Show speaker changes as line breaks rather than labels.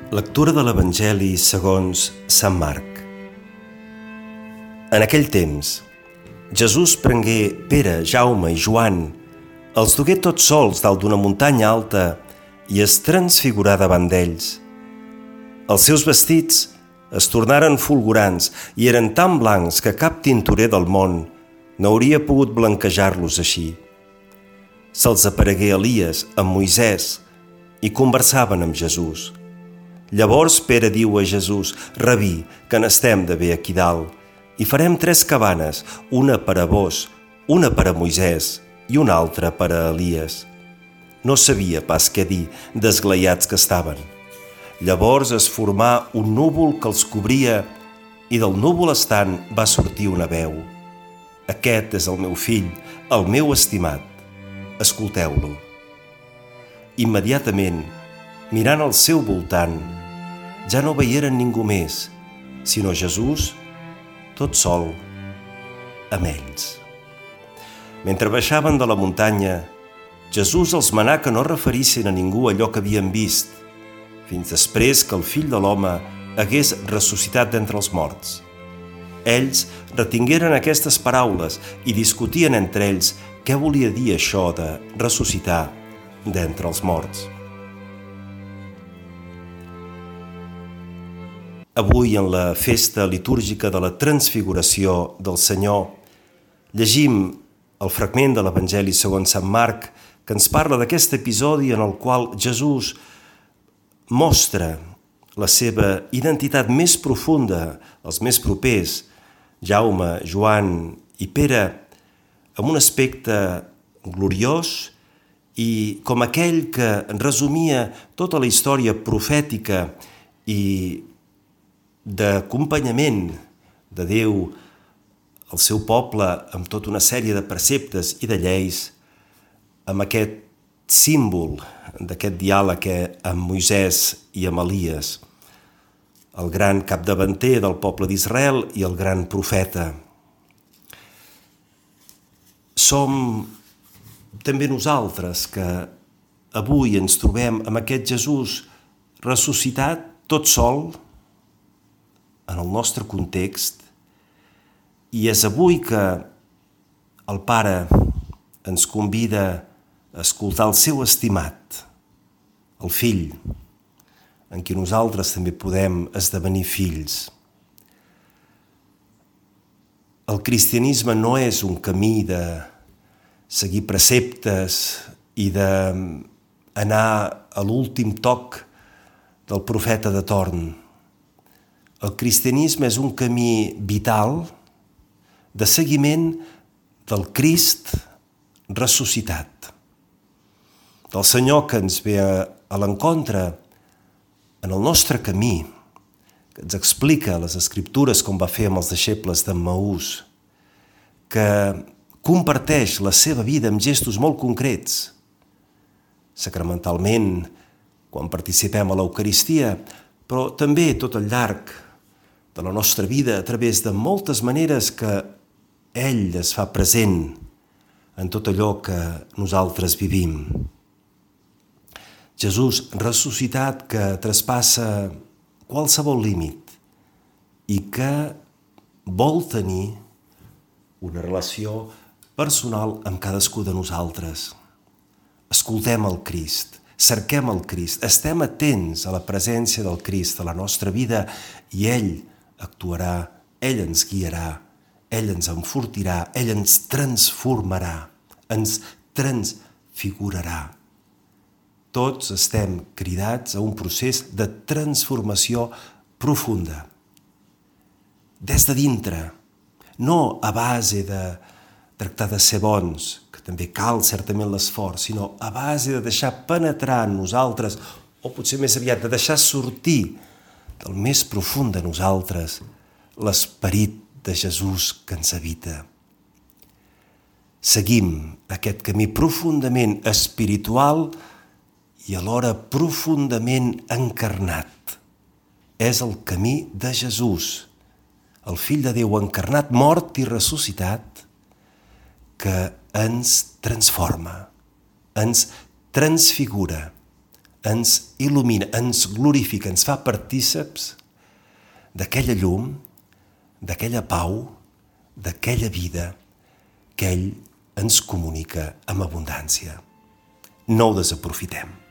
Lectura de l'Evangeli segons Sant Marc. En aquell temps, Jesús prengué Pere, Jaume i Joan, els dugué tots sols dalt d'una muntanya alta i es transfigurà davant d'ells. Els seus vestits es tornaren fulgurants i eren tan blancs que cap tintorer del món no hauria pogut blanquejar-los així. Se'ls aparegué Elies amb Moisès i conversaven amb Jesús. Llavors Pere diu a Jesús: «Rabí, que n'estem de bé aquí dalt, i farem 3 cabanes, una per a vos, una per a Moisès i una altra per a Elies». No sabia pas què dir, desglaiats que estaven. Llavors es formà un núvol que els cobria i del núvol estant va sortir una veu: «Aquest és el meu fill, el meu estimat. Escolteu-lo». Immediatament, mirant al seu voltant, ja no veieren ningú més, sinó Jesús, tot sol, amb ells. Mentre baixaven de la muntanya, Jesús els manà que no referissin a ningú allò que havien vist, fins després que el Fill de l'Home hagués ressuscitat d'entre els morts. Ells retingueren aquestes paraules i discutien entre ells què volia dir això de ressuscitar d'entre els morts. Avui, en la festa litúrgica de la Transfiguració del Senyor, llegim el fragment de l'Evangeli segons Sant Marc que ens parla d'aquest episodi en el qual Jesús mostra la seva identitat més profunda, els més propers, Jaume, Joan i Pere, amb un aspecte gloriós i com aquell que resumia tota la història profètica i d'acompanyament de Déu al seu poble amb tota una sèrie de preceptes i de lleis, amb aquest símbol d'aquest diàleg amb Moisès i amb Elies, el gran capdavanter del poble d'Israel i el gran profeta. Som també nosaltres que avui ens trobem amb aquest Jesús ressuscitat tot sol en el nostre context, i és avui que el Pare ens convida a escoltar el seu estimat, el Fill, en qui nosaltres també podem esdevenir fills. El cristianisme no és un camí de seguir preceptes i d'anar a l'últim toc del profeta de torn. El cristianisme és un camí vital de seguiment del Crist ressuscitat, del Senyor que ens ve a l'encontre en el nostre camí, que ens explica les Escriptures com va fer amb els deixebles d'Emmaús, que comparteix la seva vida amb gestos molt concrets, sacramentalment, quan participem a l'Eucaristia, però també tot al llarg de la nostra vida a través de moltes maneres que ell es fa present en tot allò que nosaltres vivim. Jesús ressuscitat que traspassa qualsevol límit i que vol tenir una relació personal amb cadascú de nosaltres. Escoltem el Crist, cerquem el Crist, estem atents a la presència del Crist a la nostra vida i ell actuarà, ell ens guiarà, ell ens enfortirà, ell ens transformarà, ens transfigurarà. Tots estem cridats a un procés de transformació profunda. Des de dintre, no a base de tractar de ser bons, que també cal certament l'esforç, sinó a base de deixar penetrar en nosaltres, o potser més aviat de deixar sortir del més profund de nosaltres l'esperit de Jesús que ens habita. Seguim aquest camí profundament espiritual i alhora profundament encarnat. És el camí de Jesús, el Fill de Déu encarnat, mort i ressuscitat, que ens transforma, ens transfigura, ens il·lumina, ens glorifica, ens fa partíceps d'aquella llum, d'aquella pau, d'aquella vida que ell ens comunica amb abundància. No ho desaprofitem.